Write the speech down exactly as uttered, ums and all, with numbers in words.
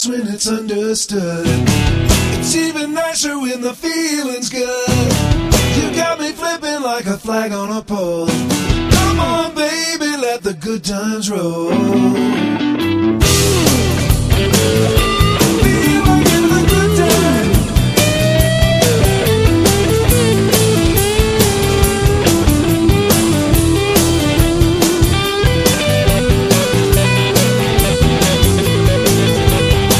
when it's understood. It's even nicer when the feeling's good. You got me flipping like a flag on a pole. Come on, baby, let the good times roll.